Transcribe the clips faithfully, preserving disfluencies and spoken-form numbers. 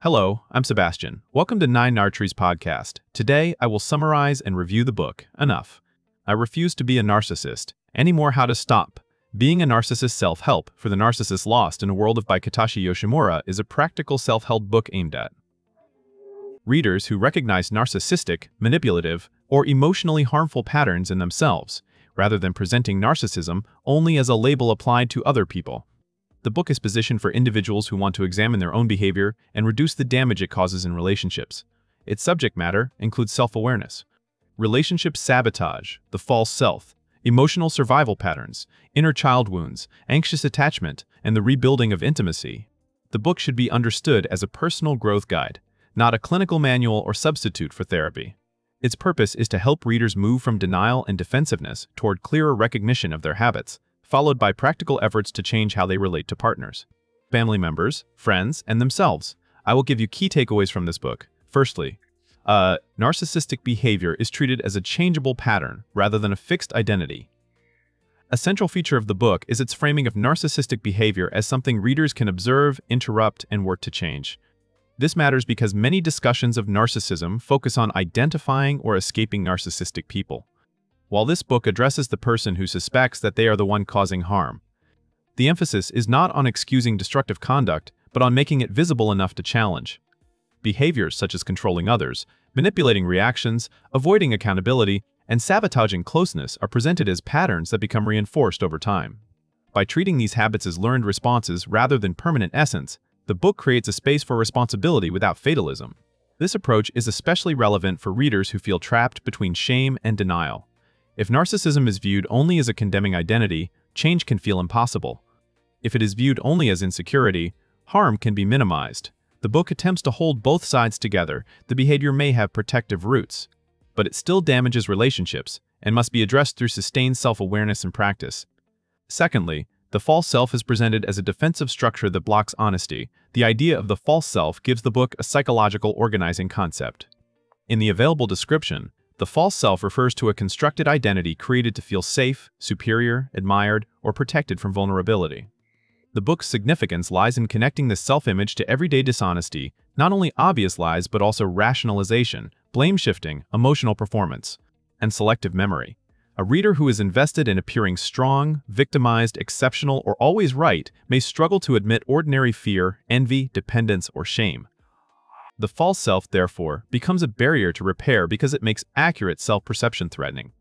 Hello, I'm Sebastian. Welcome to Nine Nartrees podcast. Today, I will summarize and review the book, Enough. I Refuse to Be a Narcissist. Anymore How to Stop. Being a Narcissist Self-Help for the Narcissist Lost in a World of by Katashi Yoshimura is a practical self-help book aimed at readers who recognize narcissistic, manipulative, or emotionally harmful patterns in themselves, rather than presenting narcissism only as a label applied to other people. The book is positioned for individuals who want to examine their own behavior and reduce the damage it causes in relationships. Its subject matter includes self-awareness, relationship sabotage, the false self, emotional survival patterns, inner child wounds, anxious attachment, and the rebuilding of intimacy. The book should be understood as a personal growth guide, not a clinical manual or substitute for therapy. Its purpose is to help readers move from denial and defensiveness toward clearer recognition of their habits, followed by practical efforts to change how they relate to partners, family members, friends, and themselves. I will give you key takeaways from this book. Firstly, uh, narcissistic behavior is treated as a changeable pattern rather than a fixed identity. A central feature of the book is its framing of narcissistic behavior as something readers can observe, interrupt, and work to change. This matters because many discussions of narcissism focus on identifying or escaping narcissistic people, while this book addresses the person who suspects that they are the one causing harm. The emphasis is not on excusing destructive conduct, but on making it visible enough to challenge. Behaviors such as controlling others, manipulating reactions, avoiding accountability, and sabotaging closeness are presented as patterns that become reinforced over time. By treating these habits as learned responses rather than permanent essence, the book creates a space for responsibility without fatalism. This approach is especially relevant for readers who feel trapped between shame and denial. If narcissism is viewed only as a condemning identity, change can feel impossible. If it is viewed only as insecurity, harm can be minimized. The book attempts to hold both sides together. The behavior may have protective roots, but it still damages relationships and must be addressed through sustained self-awareness and practice. Secondly, the false self is presented as a defensive structure that blocks honesty. The idea of the false self gives the book a psychological organizing concept. In the available description, the false self refers to a constructed identity created to feel safe, superior, admired, or protected from vulnerability. The book's significance lies in connecting this self-image to everyday dishonesty, not only obvious lies but also rationalization, blame-shifting, emotional performance, and selective memory. A reader who is invested in appearing strong, victimized, exceptional, or always right may struggle to admit ordinary fear, envy, dependence, or shame. The false self, therefore, becomes a barrier to repair because it makes accurate self-perception threatening.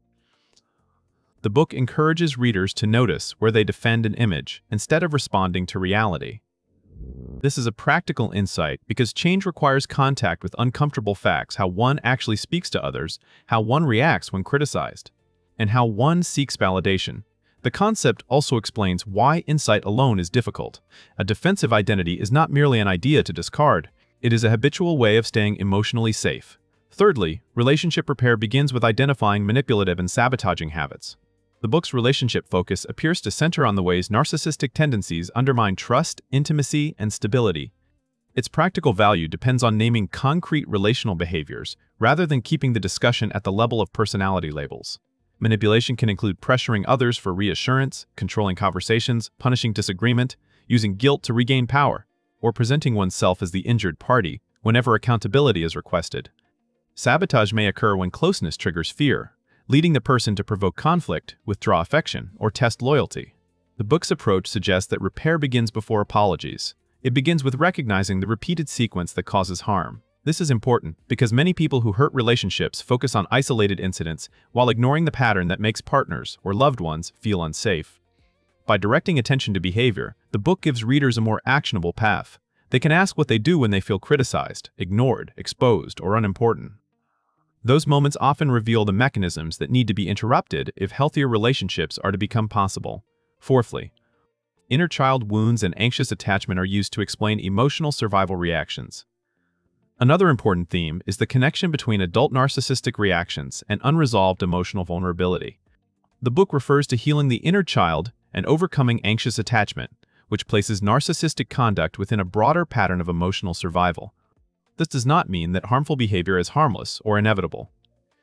The book encourages readers to notice where they defend an image instead of responding to reality. This is a practical insight because change requires contact with uncomfortable facts: how one actually speaks to others, how one reacts when criticized, and how one seeks validation. The concept also explains why insight alone is difficult. A defensive identity is not merely an idea to discard. It is a habitual way of staying emotionally safe. Thirdly, relationship repair begins with identifying manipulative and sabotaging habits. The book's relationship focus appears to center on the ways narcissistic tendencies undermine trust, intimacy, and stability. Its practical value depends on naming concrete relational behaviors, rather than keeping the discussion at the level of personality labels. Manipulation can include pressuring others for reassurance, controlling conversations, punishing disagreement, using guilt to regain power, or presenting oneself as the injured party whenever accountability is requested. Sabotage may occur when closeness triggers fear, leading the person to provoke conflict, withdraw affection, or test loyalty. The book's approach suggests that repair begins before apologies. It begins with recognizing the repeated sequence that causes harm. This is important because many people who hurt relationships focus on isolated incidents while ignoring the pattern that makes partners or loved ones feel unsafe. By directing attention to behavior, the book gives readers a more actionable path. They can ask what they do when they feel criticized, ignored, exposed, or unimportant. Those moments often reveal the mechanisms that need to be interrupted if healthier relationships are to become possible. Fourthly, inner child wounds and anxious attachment are used to explain emotional survival reactions. Another important theme is the connection between adult narcissistic reactions and unresolved emotional vulnerability. The book refers to healing the inner child and overcoming anxious attachment, which places narcissistic conduct within a broader pattern of emotional survival. This does not mean that harmful behavior is harmless or inevitable.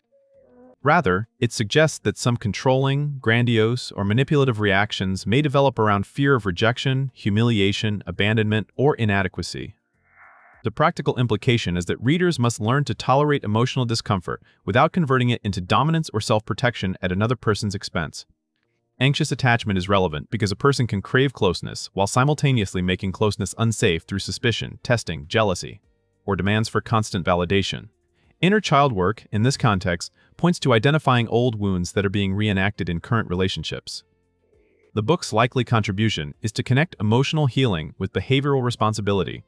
Rather, it suggests that some controlling, grandiose, or manipulative reactions may develop around fear of rejection, humiliation, abandonment, or inadequacy. The practical implication is that readers must learn to tolerate emotional discomfort without converting it into dominance or self-protection at another person's expense. Anxious attachment is relevant because a person can crave closeness while simultaneously making closeness unsafe through suspicion, testing, jealousy, or demands for constant validation. Inner child work, in this context, points to identifying old wounds that are being reenacted in current relationships. The book's likely contribution is to connect emotional healing with behavioral responsibility.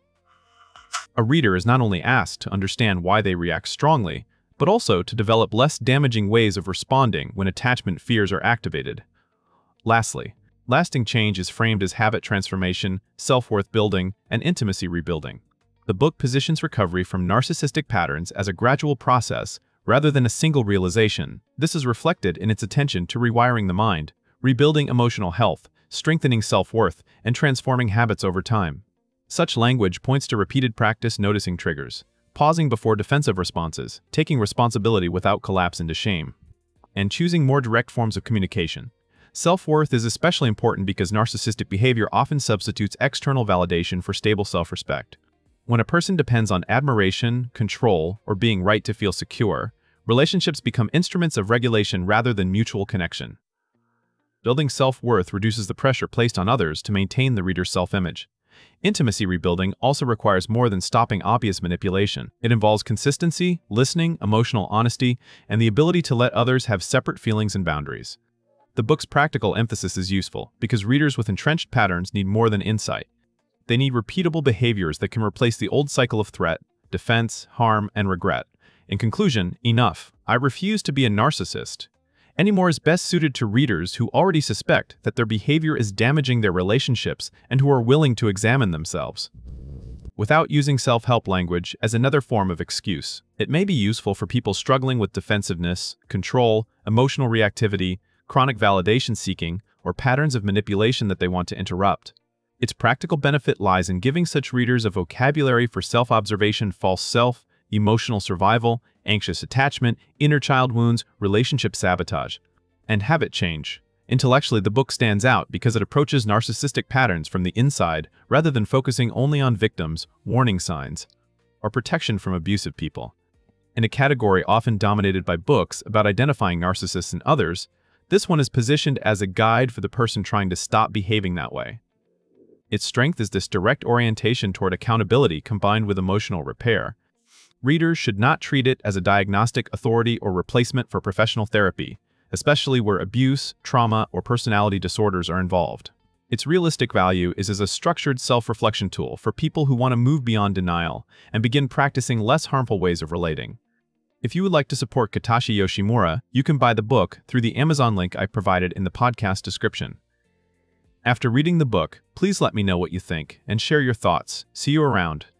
A reader is not only asked to understand why they react strongly, but also to develop less damaging ways of responding when attachment fears are activated. Lastly, lasting change is framed as habit transformation, self-worth building, and intimacy rebuilding. The book positions recovery from narcissistic patterns as a gradual process rather than a single realization. This is reflected in its attention to rewiring the mind, rebuilding emotional health, strengthening self-worth, and transforming habits over time. Such language points to repeated practice noticing triggers, pausing before defensive responses, taking responsibility without collapse into shame, and choosing more direct forms of communication. Self-worth is especially important because narcissistic behavior often substitutes external validation for stable self-respect. When a person depends on admiration, control, or being right to feel secure, relationships become instruments of regulation rather than mutual connection. Building self-worth reduces the pressure placed on others to maintain the reader's self-image. Intimacy rebuilding also requires more than stopping obvious manipulation. It involves consistency, listening, emotional honesty, and the ability to let others have separate feelings and boundaries. The book's practical emphasis is useful because readers with entrenched patterns need more than insight. They need repeatable behaviors that can replace the old cycle of threat, defense, harm, and regret. In conclusion, enough. I Refuse to Be a Narcissist anymore is best suited to readers who already suspect that their behavior is damaging their relationships and who are willing to examine themselves. Without using self-help language as another form of excuse, it may be useful for people struggling with defensiveness, control, emotional reactivity, chronic validation seeking, or patterns of manipulation that they want to interrupt. Its practical benefit lies in giving such readers a vocabulary for self-observation, false self, emotional survival, anxious attachment, inner child wounds, relationship sabotage, and habit change. Intellectually, the book stands out because it approaches narcissistic patterns from the inside rather than focusing only on victims, warning signs, or protection from abusive people. In a category often dominated by books about identifying narcissists in others, this one is positioned as a guide for the person trying to stop behaving that way. Its strength is this direct orientation toward accountability combined with emotional repair. Readers should not treat it as a diagnostic authority or replacement for professional therapy, especially where abuse, trauma, or personality disorders are involved. Its realistic value is as a structured self-reflection tool for people who want to move beyond denial and begin practicing less harmful ways of relating. If you would like to support Katashi Yoshimura, you can buy the book through the Amazon link I provided in the podcast description. After reading the book, please let me know what you think and share your thoughts. See you around.